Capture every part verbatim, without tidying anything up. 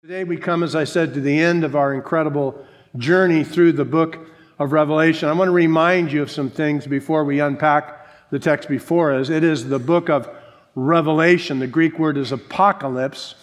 Today we come, as I said, to the end of our incredible journey through the book of Revelation. I want to remind you of some things before we unpack the text before us. It is the book of Revelation. The Greek word is apocalypse.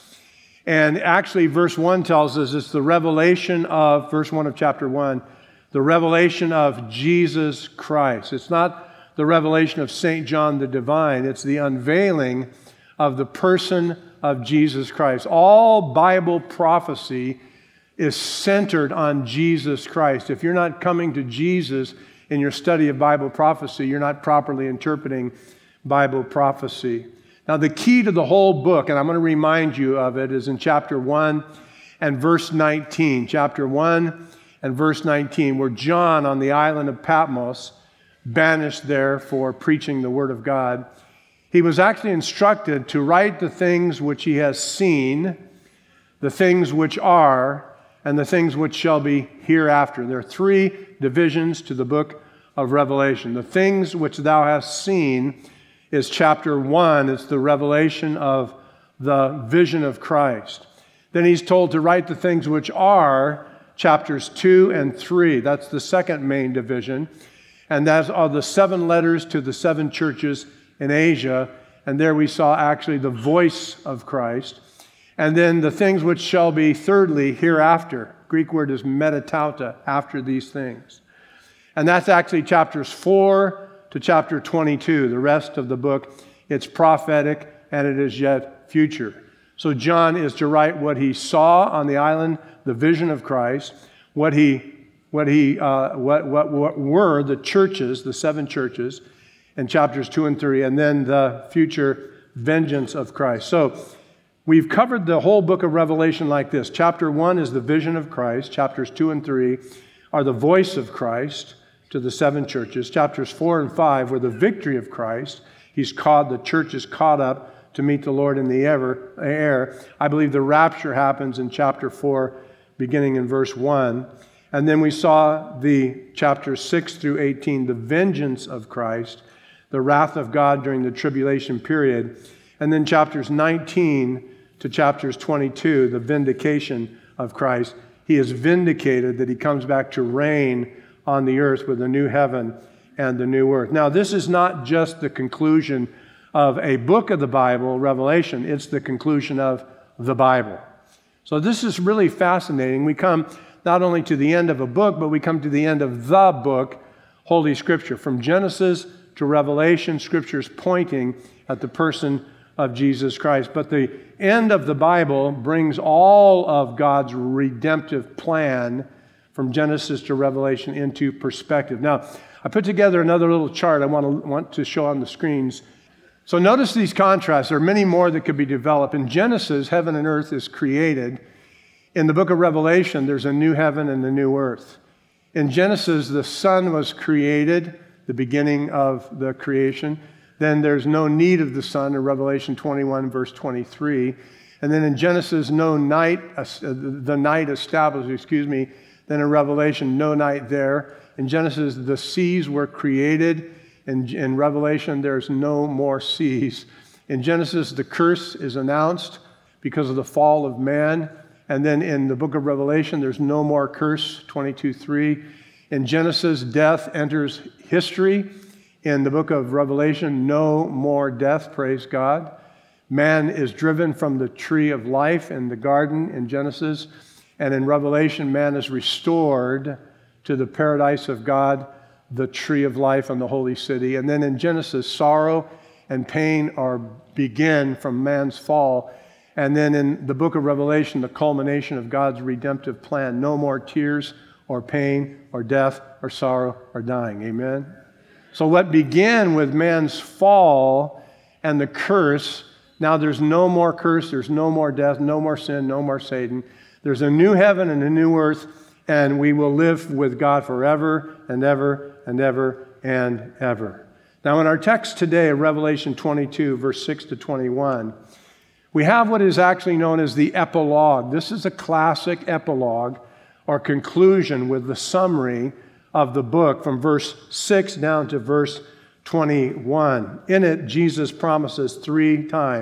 And actually, verse one tells us it's the revelation of, verse one of chapter one, the revelation of Jesus Christ. It's not the revelation of Saint John the Divine. It's the unveiling of the person of Jesus Christ. All Bible prophecy is centered on Jesus Christ. If you're not coming to Jesus in your study of Bible prophecy, you're not properly interpreting Bible prophecy. Now, the key to the whole book, and I'm going to remind you of it, is in chapter one and verse nineteen. Chapter one and verse nineteen, where John on the island of Patmos, banished there for preaching the Word of God, he was actually instructed to write the things which he has seen, the things which are, and the things which shall be hereafter. There are three divisions to the book of Revelation. The things which thou hast seen is chapter one. It's the revelation of the vision of Christ. Then he's told to write the things which are, chapters two and three. That's the second main division. And that are the seven letters to the seven churches in Asia, and there we saw actually the voice of Christ. And then the things which shall be thirdly hereafter. Greek word is metatauta, after these things. And that's actually chapters four to chapter twenty-two. The rest of the book, it's prophetic and it is yet future. So John is to write what he saw on the island, the vision of Christ, what he, what he, uh, what, what, what were the churches, the seven churches, in chapters two and three, and then the future vengeance of Christ. So we've covered the whole book of Revelation like this. Chapter one is the vision of Christ. Chapters two and three are the voice of Christ to the seven churches. Chapters four and five were the victory of Christ. He's caught, the church is caught up to meet the Lord in the air. I believe the rapture happens in chapter four, beginning in verse one. And then we saw the chapters six through eighteen, the vengeance of Christ, the wrath of God during the tribulation period. And then chapters nineteen to chapters twenty-two, the vindication of Christ. He is vindicated that he comes back to reign on the earth with the new heaven and the new earth. Now, this is not just the conclusion of a book of the Bible, Revelation. It's the conclusion of the Bible. So this is really fascinating. We come not only to the end of a book, but we come to the end of the book, Holy Scripture. From Genesis to Revelation, Scripture is pointing at the person of Jesus Christ. But the end of the Bible brings all of God's redemptive plan from Genesis to Revelation into perspective. Now, I put together another little chart I want to, want to show on the screens. So notice these contrasts. There are many more that could be developed. In Genesis, heaven and earth is created. In the book of Revelation, there's a new heaven and a new earth. In Genesis, the sun was created, the beginning of the creation. Then there's no need of the sun in Revelation twenty-one, verse twenty-three. And then in Genesis, no night, uh, the night established, excuse me. Then in Revelation, no night there. In Genesis, the seas were created. In, in Revelation, there's no more seas. In Genesis, the curse is announced because of the fall of man. And then in the book of Revelation, there's no more curse, twenty-two three. In Genesis, death enters history. In the book of Revelation, no more death, praise God. Man is driven from the tree of life in the garden in Genesis. And in Revelation, man is restored to the paradise of God, the tree of life and the holy city. And then in Genesis, sorrow and pain are begin from man's fall. And then in the book of Revelation, the culmination of God's redemptive plan. No more tears or pain or death or sorrow or dying. Amen? So what began with man's fall and the curse, now there's no more curse, there's no more death, no more sin, no more Satan. There's a new heaven and a new earth, and we will live with God forever and ever and ever and ever. Now in our text today, Revelation twenty-two, verse six to twenty-one, we have what is actually known as the epilogue. This is a classic epilogue or conclusion with the summary of the book from verse six down to verse twenty-one. In it, Jesus promises three times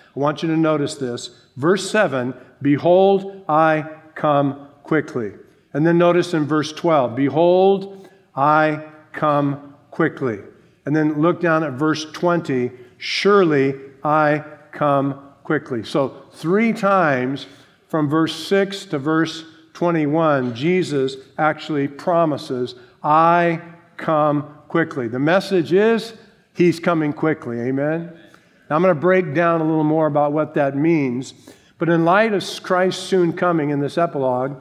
I want you to notice this. Verse seven, behold, I come quickly. And then notice in verse twelve, behold, I come quickly. And then look down at verse twenty, surely I come quickly. So three times from verse six to verse twenty-one, Jesus actually promises, I come quickly. The message is, he's coming quickly. Amen? Now I'm going to break down a little more about what that means. But in light of Christ's soon coming in this epilogue,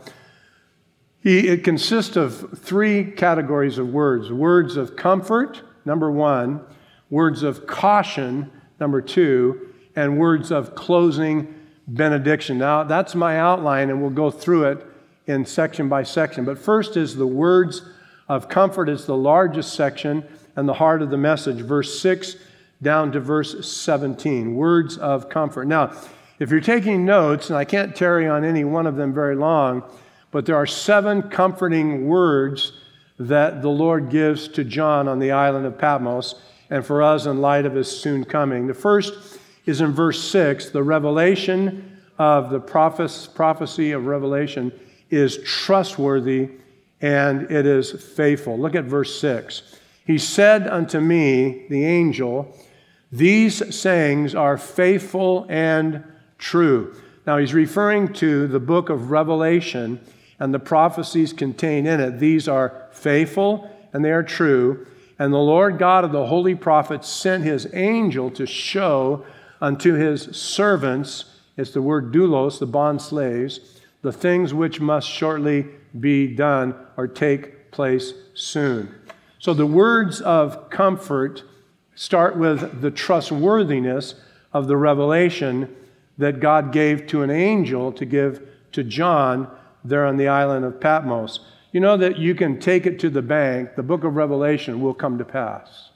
he, it consists of three categories of words. Words of comfort, number one. Words of caution, number two. And words of closing benediction. Now, that's my outline, and we'll go through it in section by section. But first is the words of comfort. It's the largest section and the heart of the message, verse six down to verse seventeen. Words of comfort. Now, if you're taking notes, and I can't tarry on any one of them very long, but there are seven comforting words that the Lord gives to John on the island of Patmos, and for us in light of his soon coming. The first is in verse six. The revelation of the prophes- prophecy of Revelation is trustworthy and it is faithful. Look at verse six. He said unto me, the angel, these sayings are faithful and true. Now he's referring to the book of Revelation and the prophecies contained in it. These are faithful and they are true. And the Lord God of the holy prophets sent his angel to show unto his servants, it's the word doulos, the bond slaves, the things which must shortly be done or take place soon. So the words of comfort start with the trustworthiness of the revelation that God gave to an angel to give to John there on the island of Patmos. You know that you can take it to the bank. The book of Revelation will come to pass.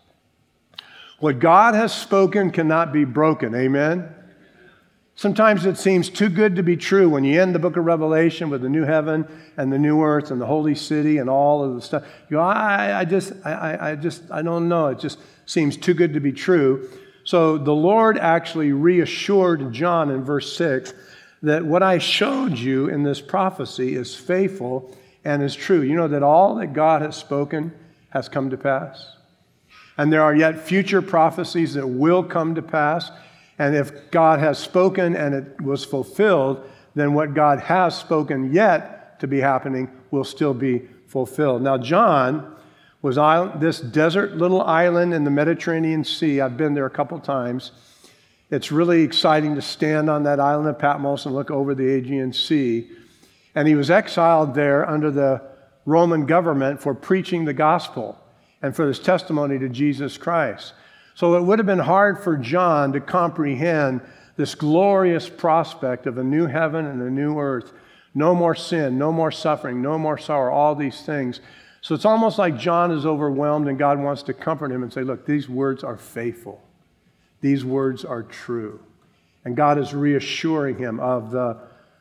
What God has spoken cannot be broken. Amen? Sometimes it seems too good to be true when you end the book of Revelation with the new heaven and the new earth and the holy city and all of the stuff. You go, I, I just, I, I just, I don't know. It just seems too good to be true. So the Lord actually reassured John in verse six that what I showed you in this prophecy is faithful and is true. You know that all that God has spoken has come to pass. And there are yet future prophecies that will come to pass. And if God has spoken and it was fulfilled, then what God has spoken yet to be happening will still be fulfilled. Now, John was on this desert little island in the Mediterranean Sea. I've been there a couple times. It's really exciting to stand on that island of Patmos and look over the Aegean Sea. And he was exiled there under the Roman government for preaching the gospel and for his testimony to Jesus Christ. So it would have been hard for John to comprehend this glorious prospect of a new heaven and a new earth. No more sin, no more suffering, no more sorrow, all these things. So it's almost like John is overwhelmed and God wants to comfort him and say, look, these words are faithful. These words are true. And God is reassuring him of the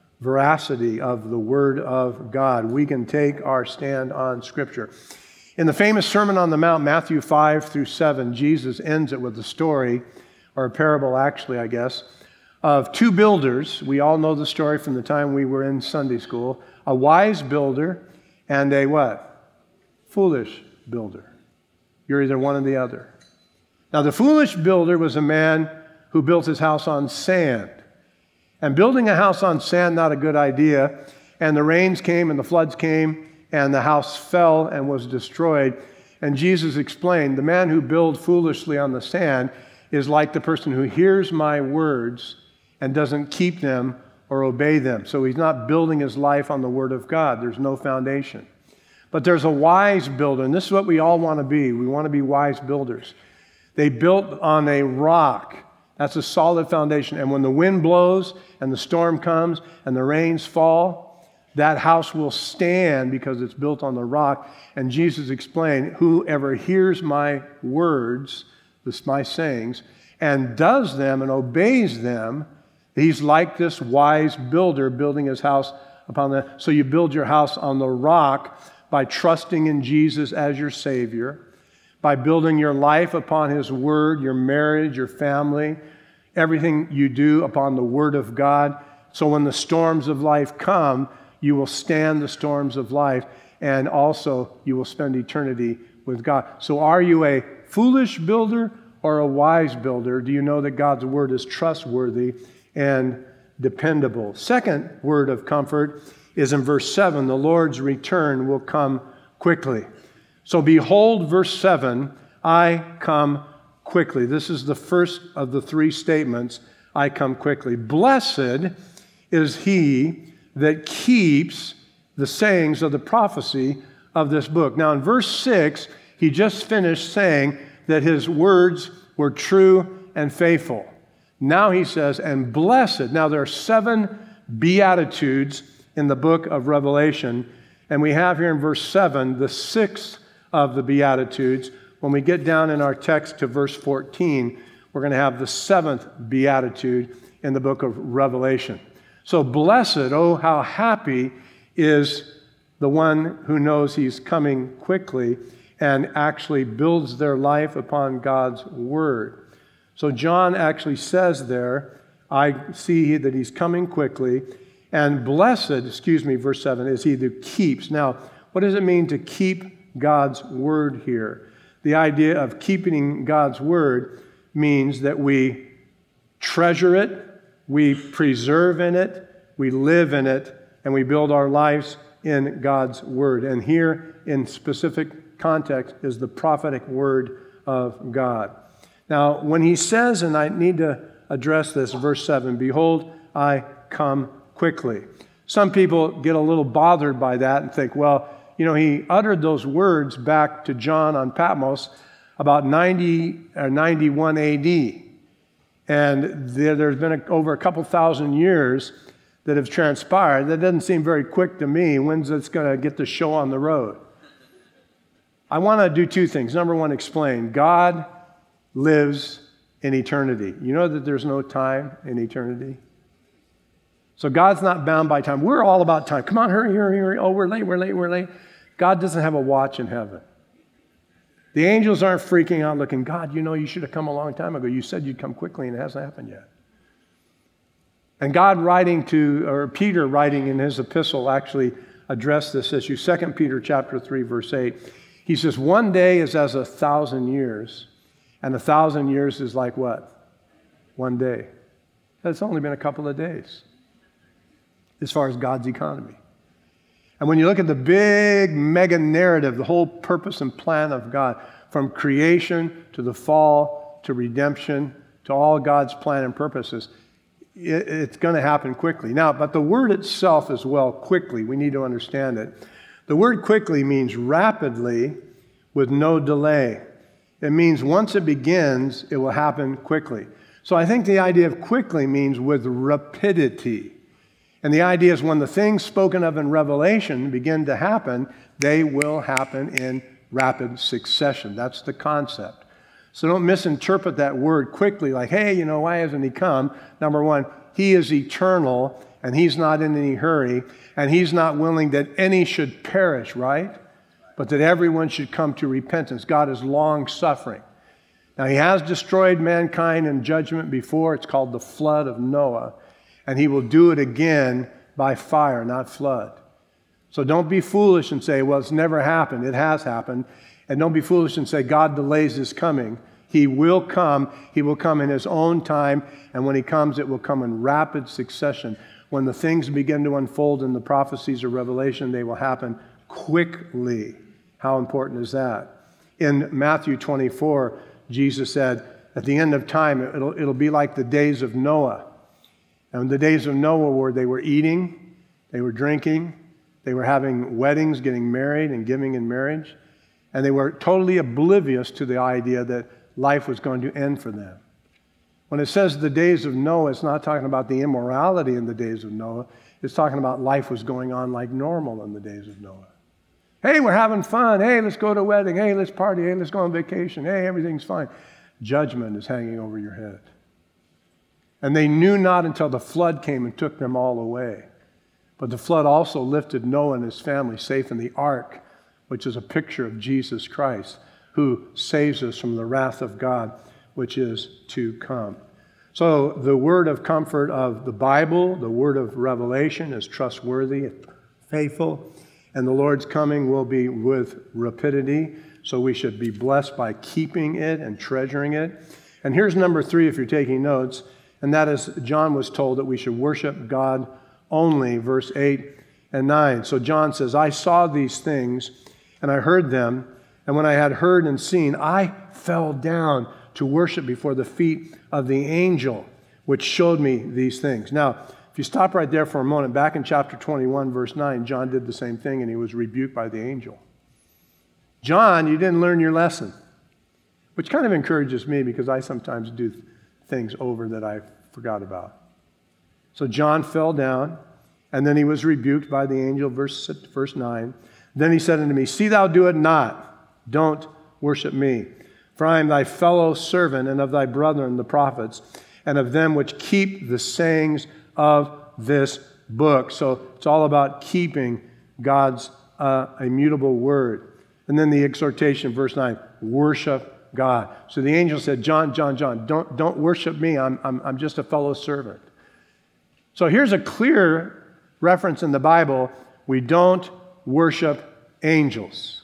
veracity of the Word of God. We can take our stand on Scripture. In the famous Sermon on the Mount, Matthew five through seven, Jesus ends it with a story, or a parable actually, I guess, of two builders. We all know the story from the time we were in Sunday school. A wise builder and a what? Foolish builder. You're either one or the other. Now, the foolish builder was a man who built his house on sand. And building a house on sand, not a good idea. And the rains came and the floods came and the house fell and was destroyed. And Jesus explained, the man who builds foolishly on the sand is like the person who hears my words and doesn't keep them or obey them. So he's not building his life on the Word of God. There's no foundation. But there's a wise builder, and this is what we all want to be. We want to be wise builders. They built on a rock. That's a solid foundation. And when the wind blows and the storm comes and the rains fall, that house will stand because it's built on the rock. And Jesus explained, whoever hears my words, this, my sayings, and does them and obeys them, he's like this wise builder building his house upon the... So you build your house on the rock by trusting in Jesus as your Savior, by building your life upon His Word, your marriage, your family, everything you do upon the Word of God. So when the storms of life come, you will stand the storms of life, and also you will spend eternity with God. So are you a foolish builder or a wise builder? Do you know that God's Word is trustworthy and dependable? Second word of comfort is in verse seven. The Lord's return will come quickly. So behold, verse seven, I come quickly. This is the first of the three statements, I come quickly. Blessed is he that keeps the sayings of the prophecy of this book. Now in verse six, he just finished saying that his words were true and faithful. Now he says, and blessed. Now there are seven beatitudes in the book of Revelation, and we have here in verse seven the sixth of the beatitudes. When we get down in our text to verse fourteen, we're going to have the seventh beatitude in the book of Revelation. So blessed, oh how happy is the one who knows he's coming quickly and actually builds their life upon God's word. So John actually says there, I see that he's coming quickly, and blessed, excuse me, verse seven, is he that keeps. Now, what does it mean to keep God's word here? The idea of keeping God's word means that we treasure it, we preserve in it, we live in it, and we build our lives in God's word. And here, in specific context, is the prophetic word of God. Now, when he says, and I need to address this, verse seven, behold, I come quickly. Some people get a little bothered by that and think, well, you know, he uttered those words back to John on Patmos about ninety or ninety-one A D. And there, there's been a, over a couple thousand years that have transpired. That doesn't seem very quick to me. When's it's going to get the show on the road? I want to do two things. Number one, explain. God lives in eternity. You know that there's no time in eternity? So God's not bound by time. We're all about time. Come on, hurry, hurry, hurry. Oh, we're late, we're late, we're late. God doesn't have a watch in heaven. The angels aren't freaking out looking, God, you know you should have come a long time ago. You said you'd come quickly and it hasn't happened yet. And God writing to, or Peter writing in his epistle actually addressed this issue. Second Peter chapter three, verse eight. He says, one day is as a thousand years, and a thousand years is like what? One day. It's only been a couple of days as far as God's economy. And when you look at the big mega narrative, the whole purpose and plan of God, from creation to the fall to redemption to all God's plan and purposes, it, it's going to happen quickly. Now, but the word itself as well, quickly, we need to understand it. The word quickly means rapidly with no delay. It means once it begins, it will happen quickly. So I think the idea of quickly means with rapidity. And the idea is when the things spoken of in Revelation begin to happen, they will happen in rapid succession. That's the concept. So don't misinterpret that word quickly like, hey, you know, why hasn't he come? Number one, he is eternal, and he's not in any hurry, and he's not willing that any should perish, right? But that everyone should come to repentance. God is long-suffering. Now, he has destroyed mankind in judgment before. It's called the flood of Noah. And he will do it again by fire, not flood. So don't be foolish and say, well, it's never happened. It has happened. And don't be foolish and say, God delays his coming. He will come. He will come in his own time. And when he comes, it will come in rapid succession. When the things begin to unfold in the prophecies of Revelation, they will happen quickly. How important is that? In Matthew twenty-four, Jesus said, at the end of time, it'll, it'll be like the days of Noah. And the days of Noah were they were eating, they were drinking, they were having weddings, getting married and giving in marriage, and they were totally oblivious to the idea that life was going to end for them. When it says the days of Noah, it's not talking about the immorality in the days of Noah. It's talking about life was going on like normal in the days of Noah. Hey, we're having fun. Hey, let's go to a wedding. Hey, let's party. Hey, let's go on vacation. Hey, everything's fine. Judgment is hanging over your head. And they knew not until the flood came and took them all away. But the flood also lifted Noah and his family safe in the ark, which is a picture of Jesus Christ, who saves us from the wrath of God, which is to come. So the word of comfort of the Bible, the word of revelation, is trustworthy and faithful, and the Lord's coming will be with rapidity, so we should be blessed by keeping it and treasuring it. And here's number three, if you're taking notes, and that is John was told that we should worship God only, verse eight and nine. So John says, I saw these things, and I heard them, and when I had heard and seen, I fell down to worship before the feet of the angel, which showed me these things. Now, if you stop right there for a moment, back in chapter twenty-one, verse nine, John did the same thing, and he was rebuked by the angel. John, you didn't learn your lesson, which kind of encourages me because I sometimes do things over that I forgot about. So John fell down, and then he was rebuked by the angel, verse, verse nine. Then he said unto me, see thou do it not, don't worship me. For I am thy fellow servant and of thy brethren the prophets, and of them which keep the sayings of this book. So it's all about keeping God's uh, immutable word. And then the exhortation, verse nine, worship God. So the angel said, John, John, John, don't, don't worship me. I'm, I'm, I'm just a fellow servant. So here's a clear reference in the Bible. We don't worship angels.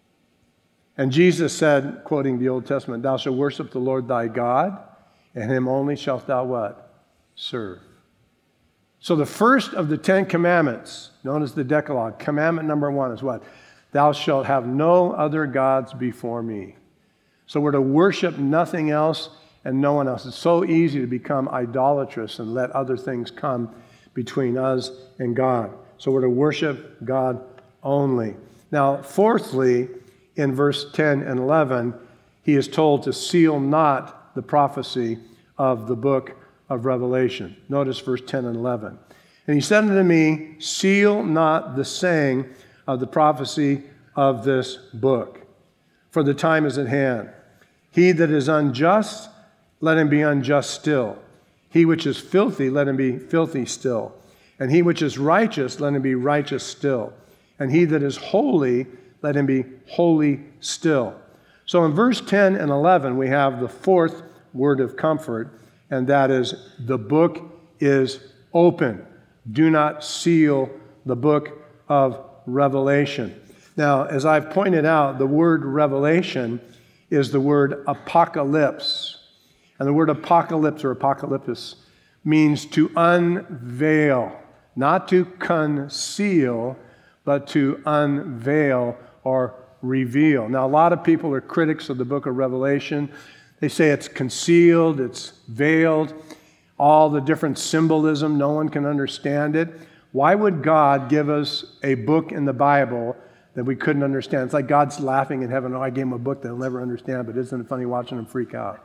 And Jesus said, quoting the Old Testament, thou shalt worship the Lord thy God, and him only shalt thou what? Serve. So the first of the Ten Commandments, known as the Decalogue, commandment number one is what? Thou shalt have no other gods before me. So we're to worship nothing else and no one else. It's so easy to become idolatrous and let other things come between us and God. So we're to worship God only. Now, fourthly, in verse ten and eleven, he is told to seal not the prophecy of the book of Revelation. Notice verse ten and eleven. And he said unto me, seal not the saying of the prophecy of this book, for the time is at hand. He that is unjust, let him be unjust still. He which is filthy, let him be filthy still. And he which is righteous, let him be righteous still. And he that is holy, let him be holy still. So in verse ten and eleven, we have the fourth word of comfort, and that is the book is open. Do not seal the book of Revelation. Now, as I've pointed out, the word revelation is the word apocalypse. And the word apocalypse or apocalyptus means to unveil, not to conceal, but to unveil or reveal. Now, a lot of people are critics of the book of Revelation. They say it's concealed, it's veiled, all the different symbolism, no one can understand it. Why would God give us a book in the Bible that we couldn't understand? It's like God's laughing in heaven, oh, I gave him a book they'll never understand, but isn't it funny watching them freak out?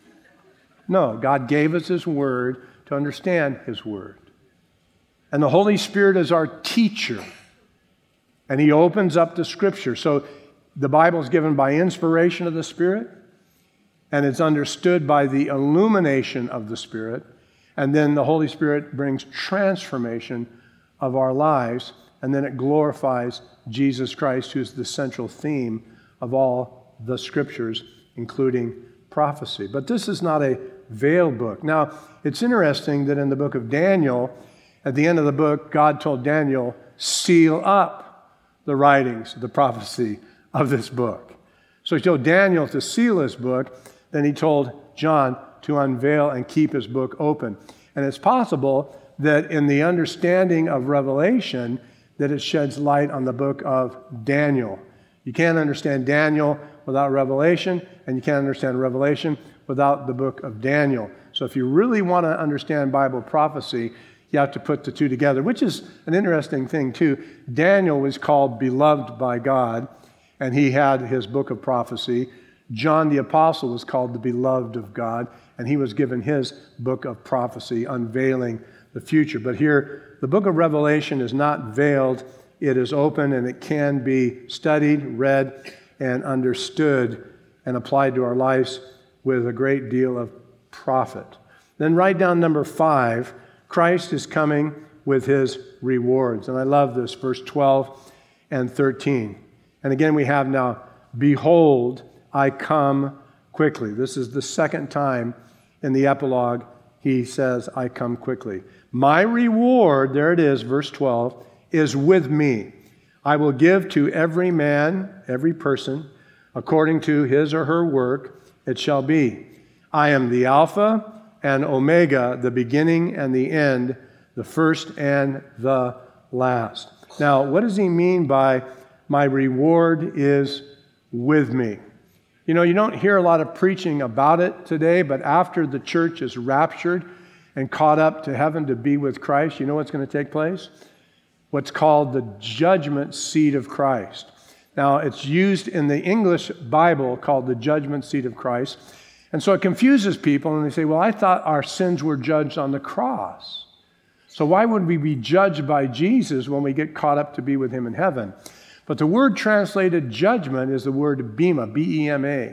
No, God gave us his word to understand his word. And the Holy Spirit is our teacher. And he opens up the scripture. So the Bible is given by inspiration of the Spirit, and it's understood by the illumination of the Spirit. And then the Holy Spirit brings transformation of our lives, and then it glorifies Jesus Christ, who's the central theme of all the scriptures, including prophecy. But this is not a veiled book. Now, it's interesting that in the book of Daniel, at the end of the book, God told Daniel, seal up the writings, the prophecy of this book. So he told Daniel to seal his book, then he told John to unveil and keep his book open. And it's possible that in the understanding of Revelation, that it sheds light on the book of Daniel. You can't understand Daniel without Revelation, and you can't understand Revelation without the book of Daniel. So if you really want to understand Bible prophecy, you have to put the two together, which is an interesting thing too. Daniel was called beloved by God, and he had his book of prophecy. John the Apostle was called the beloved of God, and he was given his book of prophecy, unveiling the future. But here, the book of Revelation is not veiled. It is open, and it can be studied, read, and understood, and applied to our lives with a great deal of profit. Then write down number five, Christ is coming with his rewards. And I love this, verse twelve and thirteen. And again, we have now, behold, I come quickly. This is the second time in the epilogue he says, I come quickly. My reward, there it is, verse twelve, is with me. I will give to every man, every person, according to his or her work, it shall be. I am the Alpha and Omega, the beginning and the end, the first and the last. Now, what does he mean by my reward is with me? You know, you don't hear a lot of preaching about it today, but after the church is raptured and caught up to heaven to be with Christ, you know what's going to take place? What's called the judgment seat of Christ. Now, it's used in the English Bible called the judgment seat of Christ. And so it confuses people, and they say, well, I thought our sins were judged on the cross. So why would we be judged by Jesus when we get caught up to be with him in heaven? But the word translated judgment is the word bema, B E M A.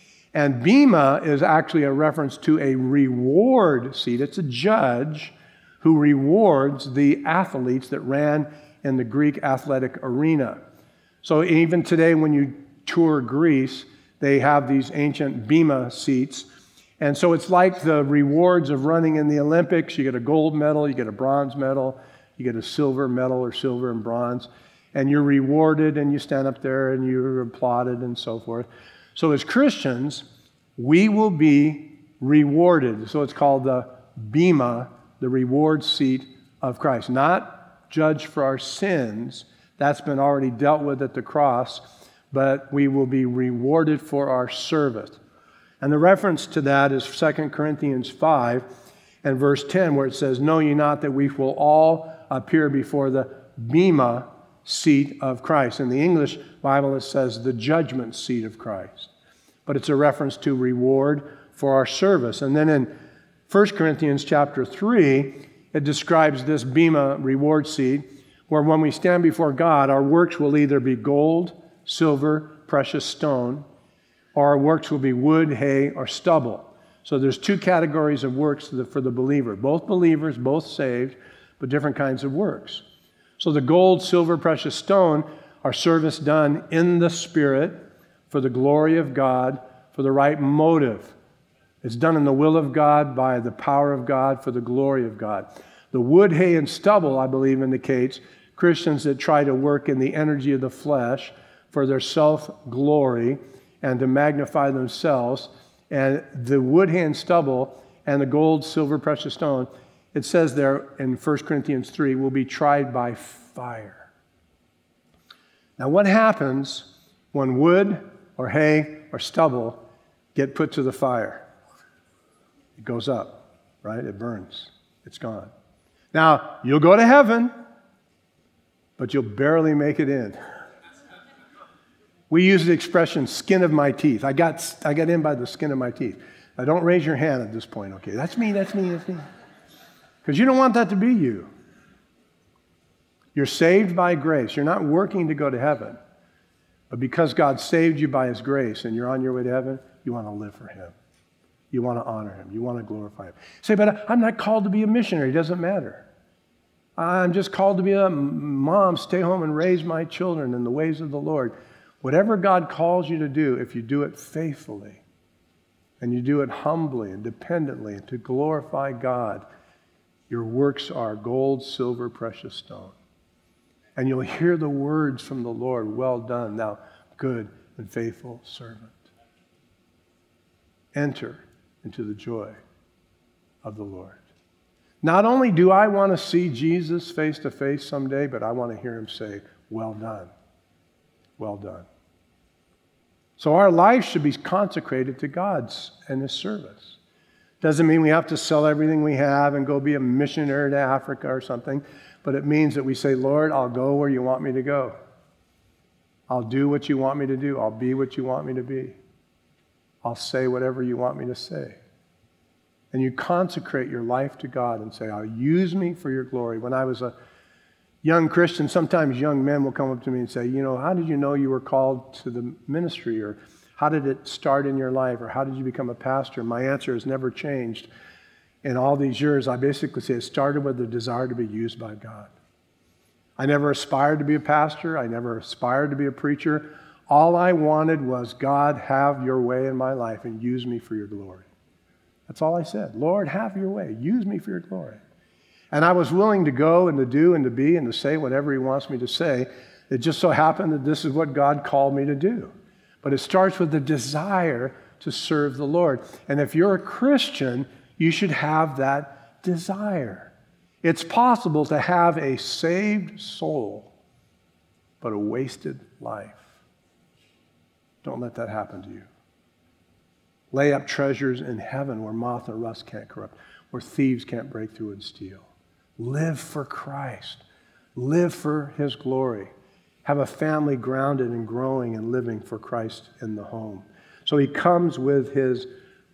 And bema is actually a reference to a reward seat. It's a judge who rewards the athletes that ran in the Greek athletic arena. So even today when you tour Greece, they have these ancient bema seats. And so it's like the rewards of running in the Olympics. You get a gold medal, you get a bronze medal, you get a silver medal or silver and bronze. And you're rewarded and you stand up there and you're applauded and so forth. So as Christians, we will be rewarded. So it's called the bema, the reward seat of Christ. Not judged for our sins. That's been already dealt with at the cross. But we will be rewarded for our service. And the reference to that is Second Corinthians five and verse ten, where it says, know ye not that we will all appear before the bema seat of Christ. In the English Bible, it says the judgment seat of Christ. But it's a reference to reward for our service. And then in First Corinthians chapter three, it describes this bema reward seat, where when we stand before God, our works will either be gold, silver, precious stone, or our works will be wood, hay, or stubble. So there's two categories of works for the believer. Both believers, both saved, but different kinds of works. So the gold, silver, precious stone are service done in the Spirit for the glory of God, for the right motive. It's done in the will of God, by the power of God, for the glory of God. The wood, hay, and stubble, I believe, indicates Christians that try to work in the energy of the flesh for their self-glory and to magnify themselves. And the wood, hay, and stubble and the gold, silver, precious stone, it says there in First Corinthians three, will be tried by fire. Now, what happens when wood or hay or stubble get put to the fire? It goes up, right? It burns. It's gone. Now, you'll go to heaven, but you'll barely make it in. We use the expression skin of my teeth. I got, I got in by the skin of my teeth. Now, don't raise your hand at this point, okay? That's me, that's me, that's me. Because you don't want that to be you. You're saved by grace. You're not working to go to heaven. But because God saved you by his grace and you're on your way to heaven, you want to live for him. You want to honor him. You want to glorify him. Say, but I'm not called to be a missionary. It doesn't matter. I'm just called to be a mom, stay home and raise my children in the ways of the Lord. Whatever God calls you to do, if you do it faithfully and you do it humbly and dependently and to glorify God, your works are gold, silver, precious stone. And you'll hear the words from the Lord, well done, thou good and faithful servant. Enter into the joy of the Lord. Not only do I want to see Jesus face to face someday, but I want to hear him say, well done, well done. So our life should be consecrated to God's and his service. Doesn't mean we have to sell everything we have and go be a missionary to Africa or something, but it means that we say, Lord, I'll go where you want me to go. I'll do what you want me to do. I'll be what you want me to be. I'll say whatever you want me to say. And you consecrate your life to God and say, I'll use me for your glory. When I was a young Christian, sometimes young men will come up to me and say, you know, how did you know you were called to the ministry? Or how did it start in your life? Or how did you become a pastor? My answer has never changed. In all these years, I basically say it started with the desire to be used by God. I never aspired to be a pastor. I never aspired to be a preacher. All I wanted was, God, have your way in my life and use me for your glory. That's all I said. Lord, have your way. Use me for your glory. And I was willing to go and to do and to be and to say whatever he wants me to say. It just so happened that this is what God called me to do. But it starts with the desire to serve the Lord. And if you're a Christian, you should have that desire. It's possible to have a saved soul, but a wasted life. Don't let that happen to you. Lay up treasures in heaven where moth and rust can't corrupt, where thieves can't break through and steal. Live for Christ. Live for his glory. Have a family grounded and growing and living for Christ in the home. So he comes with his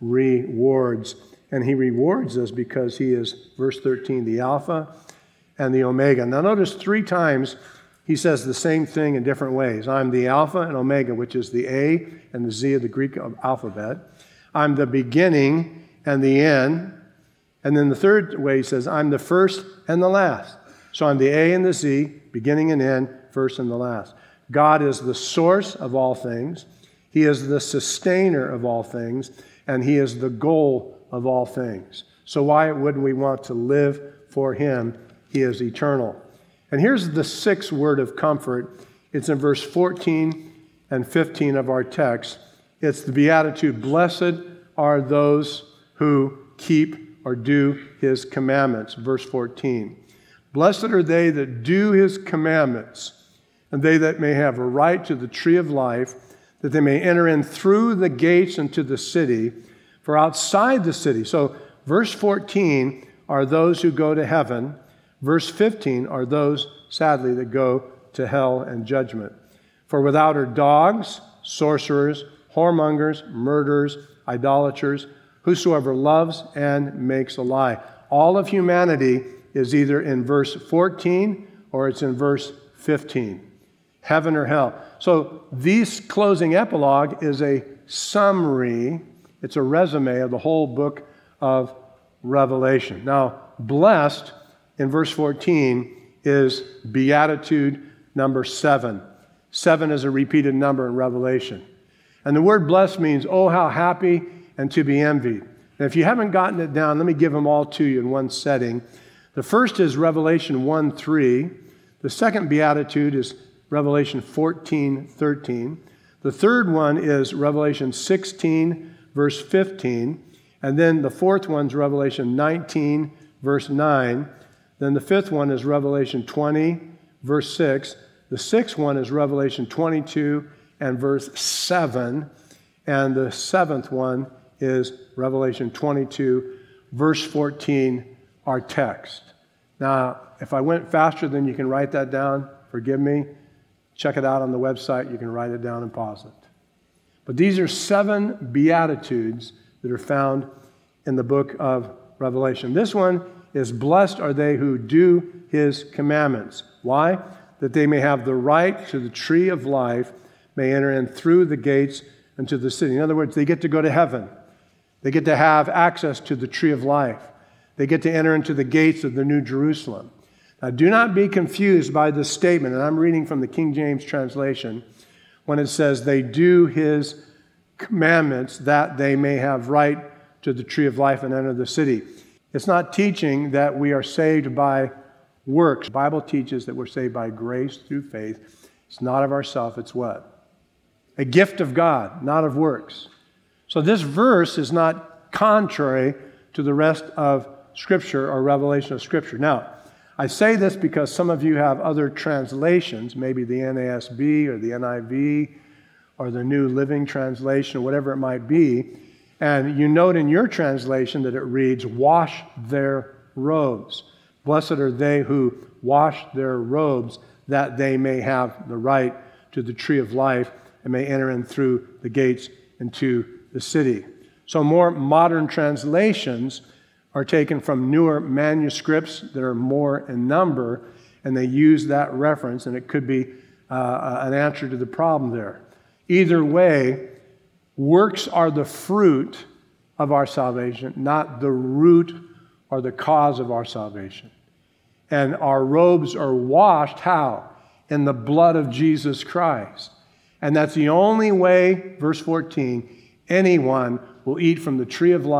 rewards, and he rewards us because he is, verse thirteen, the Alpha and the Omega. Now notice three times he says the same thing in different ways. I'm the Alpha and Omega, which is the A and the Z of the Greek alphabet. I'm the beginning and the end. And then the third way he says, I'm the first and the last. So I'm the A and the Z, beginning and end, first and the last. God is the source of all things. He is the sustainer of all things. And he is the goal of all things. So why wouldn't we want to live for him? He is eternal. And here's the sixth word of comfort. It's in verse fourteen and fifteen of our text. It's the beatitude, blessed are those who keep or do his commandments. Verse fourteen. Blessed are they that do his commandments, and they that may have a right to the tree of life, that they may enter in through the gates into the city. For outside the city, so verse fourteen are those who go to heaven. Verse fifteen are those, sadly, that go to hell and judgment. For without are dogs, sorcerers, whoremongers, murderers, idolaters, whosoever loves and makes a lie. All of humanity is either in verse fourteen or it's in verse fifteen. Heaven or hell. So this closing epilogue is a summary, it's a resume of the whole book of Revelation. Now, blessed in verse fourteen is beatitude number seven. Seven is a repeated number in Revelation. And the word blessed means, oh, how happy and to be envied. And if you haven't gotten it down, let me give them all to you in one setting. The first is Revelation one three. The second beatitude is Revelation fourteen thirteen. The third one is Revelation sixteen, verse fifteen. And then the fourth one's Revelation nineteen, verse nine. Then the fifth one is Revelation twenty, verse six. The sixth one is Revelation twenty-two and verse seven. And the seventh one is Revelation twenty-two, verse fourteen, our text. Now, if I went faster than you can write that down, forgive me. Check it out on the website. You can write it down and pause it. But these are seven beatitudes that are found in the book of Revelation. This one is, blessed are they who do his commandments. Why? That they may have the right to the tree of life, may enter in through the gates into the city. In other words, they get to go to heaven. They get to have access to the tree of life. They get to enter into the gates of the New Jerusalem. Now, do not be confused by this statement, and I'm reading from the King James translation, when it says they do his commandments that they may have right to the tree of life and enter the city. It's not teaching that we are saved by works. The Bible teaches that we're saved by grace through faith. It's not of ourselves, it's what? A gift of God, not of works. So this verse is not contrary to the rest of Scripture or revelation of Scripture. Now, I say this because some of you have other translations, maybe the N A S B or the N I V or the New Living Translation or whatever it might be, and you note in your translation that it reads, wash their robes. Blessed are they who wash their robes, that they may have the right to the tree of life and may enter in through the gates into the city. So more modern translations are taken from newer manuscripts that are more in number, and they use that reference, and it could be uh, an answer to the problem there. Either way, works are the fruit of our salvation, not the root or the cause of our salvation. And our robes are washed, how? In the blood of Jesus Christ. And that's the only way, verse fourteen, anyone will eat from the tree of life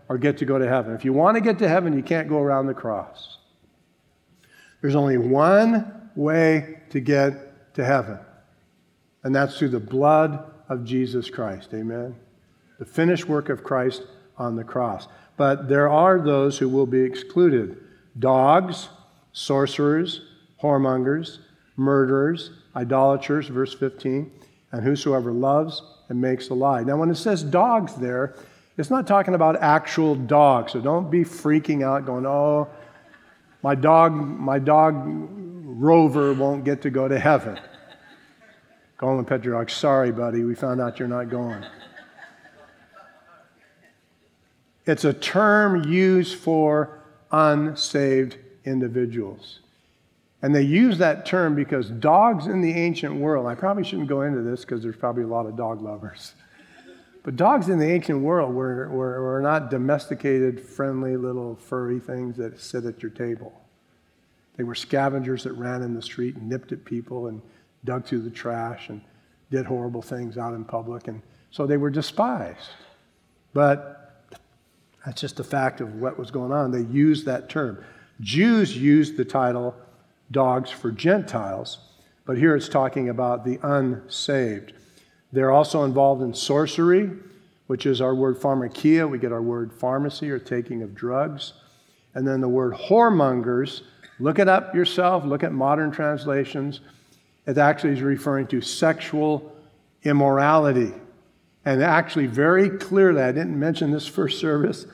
or get to go to heaven. If you want to get to heaven, you can't go around the cross. There's only one way to get to heaven, and that's through the blood of Jesus Christ. Amen? The finished work of Christ on the cross. But there are those who will be excluded. Dogs, sorcerers, whoremongers, murderers, idolaters, verse fifteen, and whosoever loves and makes a lie. Now, when it says dogs there, it's not talking about actual dogs. So don't be freaking out going, oh, my dog, my dog Rover won't get to go to heaven. Go and pet your dog. Sorry, buddy, we found out you're not going. It's a term used for unsaved individuals. And they use that term because dogs in the ancient world, I probably shouldn't go into this because there's probably a lot of dog lovers, but dogs in the ancient world were, were, were not domesticated, friendly little furry things that sit at your table. They were scavengers that ran in the street and nipped at people and dug through the trash and did horrible things out in public. And so they were despised. But that's just a fact of what was going on. They used that term. Jews used the title dogs for Gentiles, but here it's talking about the unsaved. They're also involved in sorcery, which is our word pharmakia. We get our word pharmacy or taking of drugs. And then the word whoremongers, look it up yourself, look at modern translations. It actually is referring to sexual immorality. And actually very clearly, I didn't mention this first service,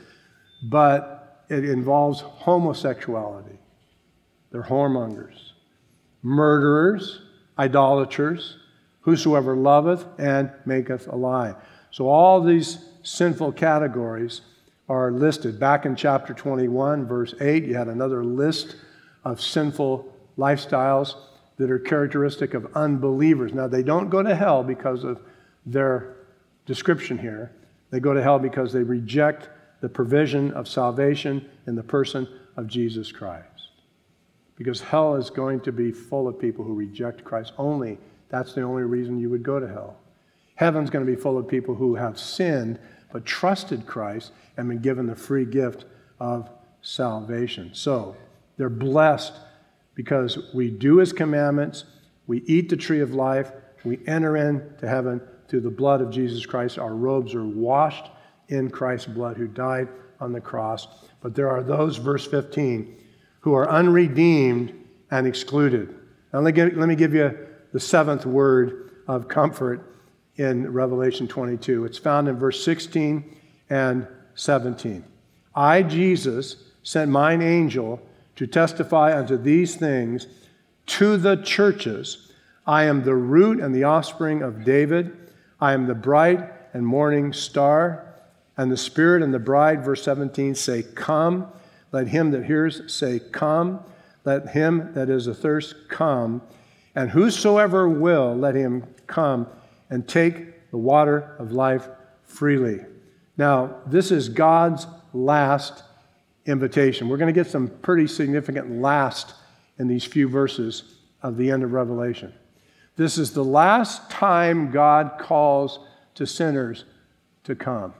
but it involves homosexuality. They're whoremongers, murderers, idolaters, whosoever loveth and maketh a lie. So all these sinful categories are listed. Back in chapter twenty-one, verse eight, you had another list of sinful lifestyles that are characteristic of unbelievers. Now, they don't go to hell because of their description here. They go to hell because they reject the provision of salvation in the person of Jesus Christ. Because hell is going to be full of people who reject Christ only. That's the only reason you would go to hell. Heaven's going to be full of people who have sinned but trusted Christ and been given the free gift of salvation. So they're blessed because we do His commandments, we eat the tree of life, we enter into heaven through the blood of Jesus Christ. Our robes are washed in Christ's blood who died on the cross. But there are those, verse fifteen, who are unredeemed and excluded. Now let me give, let me give you the seventh word of comfort in Revelation twenty-two. It's found in verse sixteen and seventeen. I, Jesus, sent mine angel to testify unto these things to the churches. I am the root and the offspring of David. I am the bright and morning star. And the Spirit and the bride, verse seventeen, say, come. Let him that hears say, come. Let him that is athirst come. And whosoever will, let him come and take the water of life freely. Now, this is God's last invitation. We're going to get some pretty significant last in these few verses of the end of Revelation. This is the last time God calls to sinners to come.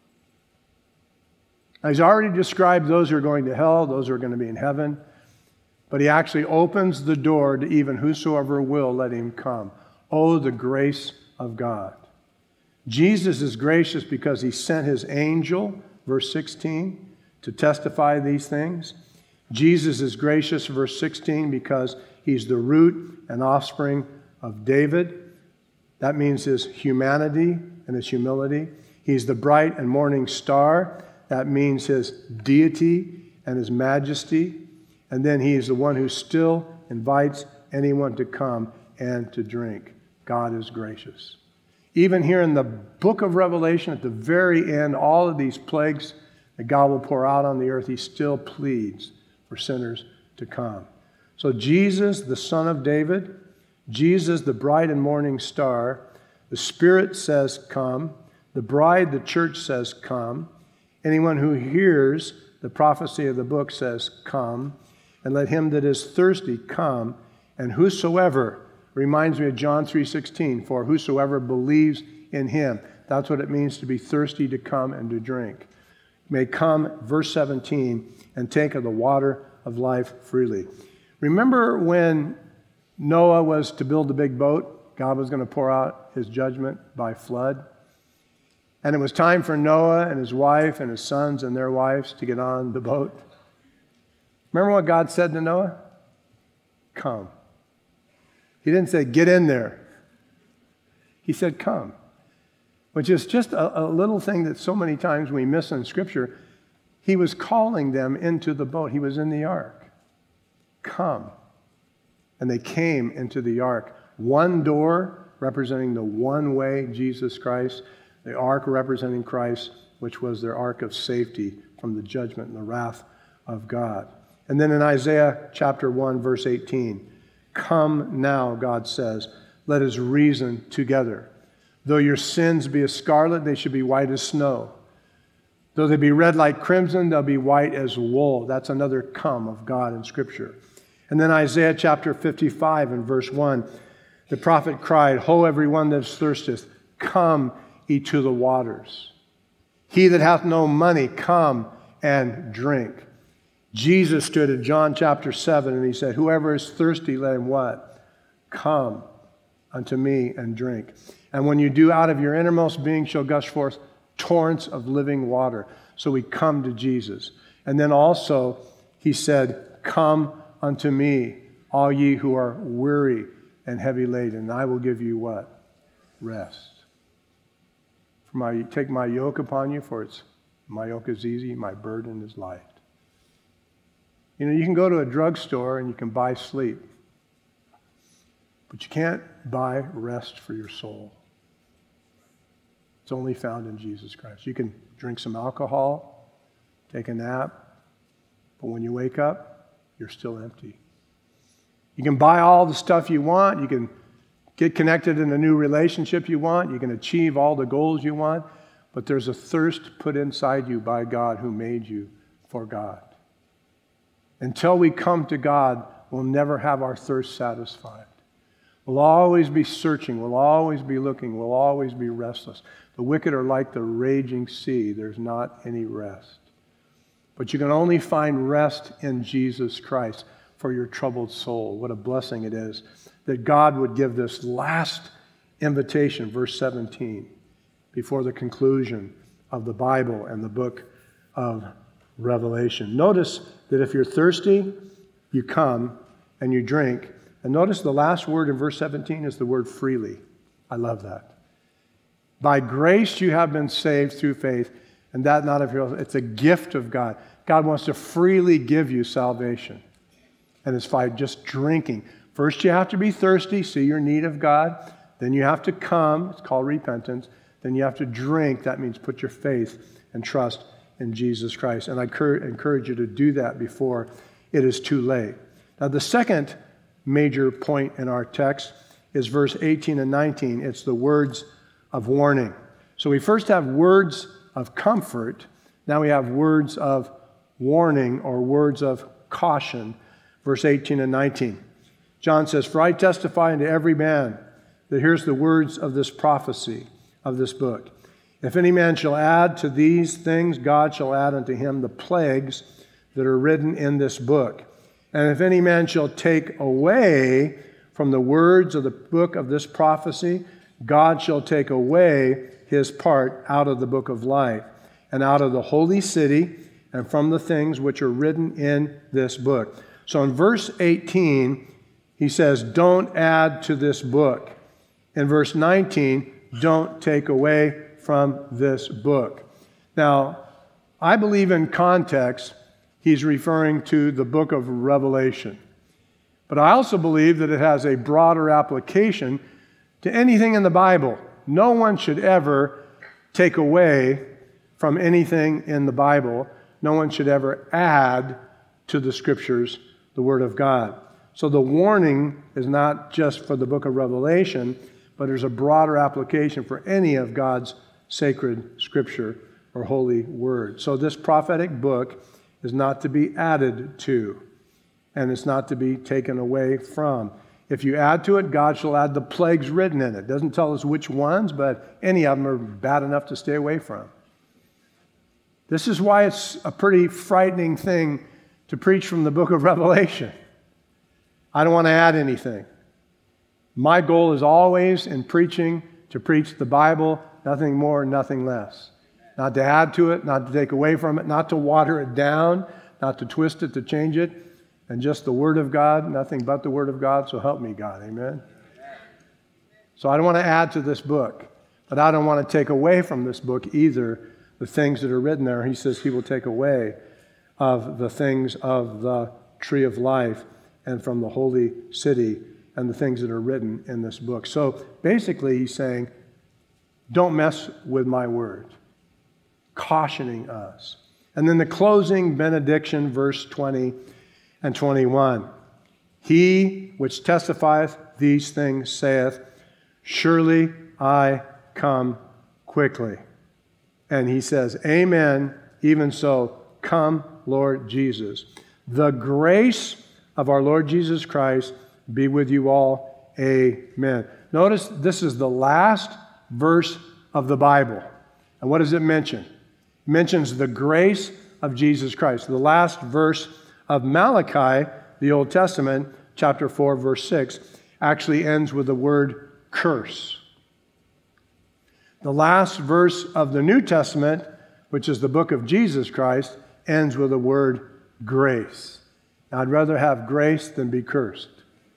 Now, He's already described those who are going to hell, those who are going to be in heaven, but He actually opens the door to even whosoever will, let him come. Oh, the grace of God. Jesus is gracious because He sent His angel, verse sixteen, to testify these things. Jesus is gracious, verse sixteen, because He's the root and offspring of David. That means His humanity and His humility. He's the bright and morning star. That means His deity and His majesty. And then He is the one who still invites anyone to come and to drink. God is gracious. Even here in the book of Revelation, at the very end, all of these plagues that God will pour out on the earth, He still pleads for sinners to come. So Jesus, the Son of David, Jesus, the bright and morning star, the Spirit says, come. The bride, the church, says, come. Anyone who hears the prophecy of the book says, come. And let him that is thirsty come. And whosoever, reminds me of John three sixteen, for whosoever believes in Him. That's what it means to be thirsty, to come and to drink. may come, verse seventeen, and take of the water of life freely. Remember when Noah was to build the big boat? God was going to pour out his judgment by flood. And it was time for Noah and his wife and his sons and their wives to get on the boat. Remember what God said to Noah? Come. He didn't say, get in there. He said, come. Which is just a, a little thing that so many times we miss in Scripture. He was calling them into the boat. He was in the ark. Come. And they came into the ark. One door representing the one way, Jesus Christ. The ark representing Christ, which was their ark of safety from the judgment and the wrath of God. And then in Isaiah chapter one, verse eighteen, come now, God says, let us reason together. Though your sins be as scarlet, they should be white as snow. Though they be red like crimson, they'll be white as wool. That's another come of God in Scripture. And then Isaiah chapter fifty-five and verse one, the prophet cried, Ho, everyone that thirsteth, come, eat to the waters. He that hath no money, come and drink. Jesus stood in John chapter seven and he said, whoever is thirsty, let him what? Come unto me and drink. And when you do, out of your innermost being shall gush forth torrents of living water. So we come to Jesus. And then also he said, come unto me, all ye who are weary and heavy laden, and I will give you what? Rest. For my, take my yoke upon you, for it's my yoke is easy, my burden is light. You know, you can go to a drugstore and you can buy sleep, but you can't buy rest for your soul. It's only found in Jesus Christ. You can drink some alcohol, take a nap, but when you wake up, you're still empty. You can buy all the stuff you want. You can get connected in a new relationship you want. You can achieve all the goals you want, but there's a thirst put inside you by God who made you for God. Until we come to God, we'll never have our thirst satisfied. We'll always be searching. We'll always be looking. We'll always be restless. The wicked are like the raging sea. There's not any rest. But you can only find rest in Jesus Christ for your troubled soul. What a blessing it is that God would give this last invitation, verse seventeen, before the conclusion of the Bible and the book of Revelation. Notice that if you're thirsty, you come and you drink. And notice the last word in verse seventeen is the word freely. I love that. By grace you have been saved through faith, and that not of yourselves. It's a gift of God. God wants to freely give you salvation. And it's by just drinking. First you have to be thirsty, see your need of God. Then you have to come. It's called repentance. Then you have to drink. That means put your faith and trust in Jesus Christ. And I encourage you to do that before it is too late. Now the second major point in our text is verse eighteen and nineteen. It's the words of warning. So we first have words of comfort. Now we have words of warning or words of caution. Verse eighteen and nineteen. John says, For I testify unto every man that hears the words of this prophecy, of this book. If any man shall add to these things, God shall add unto him the plagues that are written in this book. And if any man shall take away from the words of the book of this prophecy, God shall take away his part out of the book of life, and out of the holy city, and from the things which are written in this book. So in verse eighteen, he says, don't add to this book. In verse nineteen, don't take away from this book. Now, I believe in context, he's referring to the book of Revelation. But I also believe that it has a broader application to anything in the Bible. No one should ever take away from anything in the Bible. No one should ever add to the Scriptures the Word of God. So the warning is not just for the book of Revelation, but there's a broader application for any of God's sacred Scripture or holy Word. So this prophetic book is not to be added to, and it's not to be taken away from. If you add to it, God shall add the plagues written in it. It doesn't tell us which ones, but any of them are bad enough to stay away from. This is why it's a pretty frightening thing to preach from the book of Revelation. I don't want to add anything. My goal is always in preaching to preach the Bible, nothing more, nothing less. Not to add to it, not to take away from it, not to water it down, not to twist it, to change it, and just the Word of God, nothing but the Word of God, so help me God, amen? So I don't want to add to this book, but I don't want to take away from this book either the things that are written there. He says he will take away of the things of the tree of life and from the holy city and the things that are written in this book. So basically he's saying, don't mess with my word, cautioning us. And then the closing benediction, verse twenty and twenty-one. He which testifieth these things saith, surely I come quickly. And he says, amen, even so, come, Lord Jesus. The grace of our Lord Jesus Christ be with you all. Amen. Notice this is the last verse of the Bible. And what does it mention? It mentions the grace of Jesus Christ. The last verse of Malachi, the Old Testament, chapter four, verse six, actually ends with the word curse. The last verse of the New Testament, which is the book of Jesus Christ, ends with the word grace. Now, I'd rather have grace than be cursed.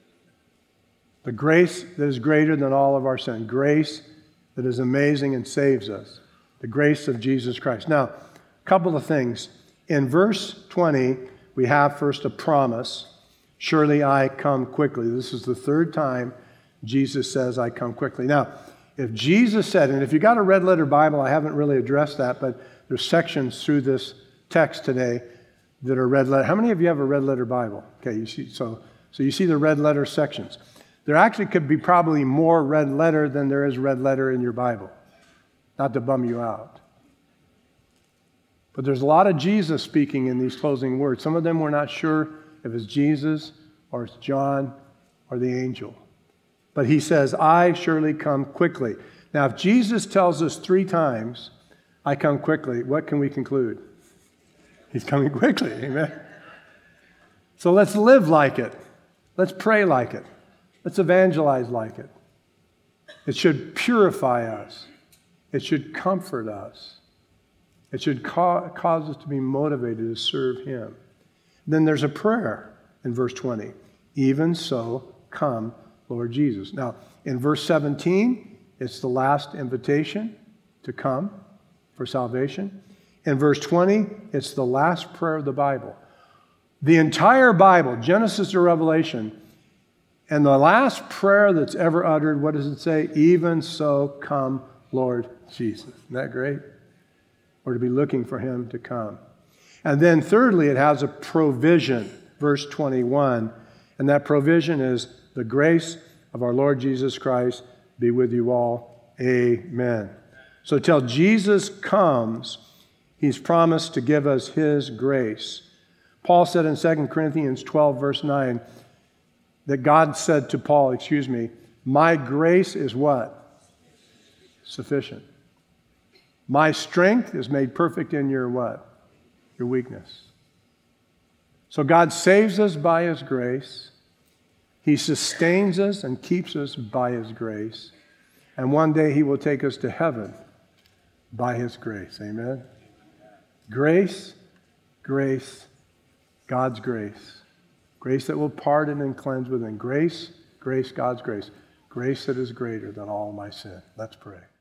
The grace that is greater than all of our sin. Grace that is amazing and saves us. The grace of Jesus Christ. Now, a couple of things. In verse twenty, we have first a promise. Surely I come quickly. This is the third time Jesus says, I come quickly. Now, if Jesus said, and if you got a red letter Bible, I haven't really addressed that, but there's sections through this text today that are red letter. How many of you have a red letter Bible? Okay, you see, so, so you see the red letter sections. There actually could be probably more red letter than there is red letter in your Bible. Not to bum you out. But there's a lot of Jesus speaking in these closing words. Some of them we're not sure if it's Jesus or it's John or the angel. But he says, I surely come quickly. Now, if Jesus tells us three times, I come quickly, what can we conclude? He's coming quickly, amen? So let's live like it. Let's pray like it. Let's evangelize like it. It should purify us. It should comfort us. It should ca- cause us to be motivated to serve him. Then there's a prayer in verse twenty. Even so, come, Lord Jesus. Now, in verse seventeen, it's the last invitation to come for salvation. In verse twenty, it's the last prayer of the Bible. The entire Bible, Genesis to Revelation, and the last prayer that's ever uttered, what does it say? Even so, come, Lord Jesus. Isn't that great? We're to be looking for him to come. And then thirdly, it has a provision, verse twenty-one. And that provision is the grace of our Lord Jesus Christ be with you all. Amen. So till Jesus comes, he's promised to give us his grace. Paul said in Second Corinthians twelve, verse nine, that God said to Paul, excuse me, my grace is what? Sufficient. My strength is made perfect in your what? Your weakness. So God saves us by his grace. He sustains us and keeps us by his grace. And one day he will take us to heaven by his grace. Amen? Grace, grace, God's grace. Grace that will pardon and cleanse within. Grace, grace, God's grace. Grace that is greater than all my sin. Let's pray.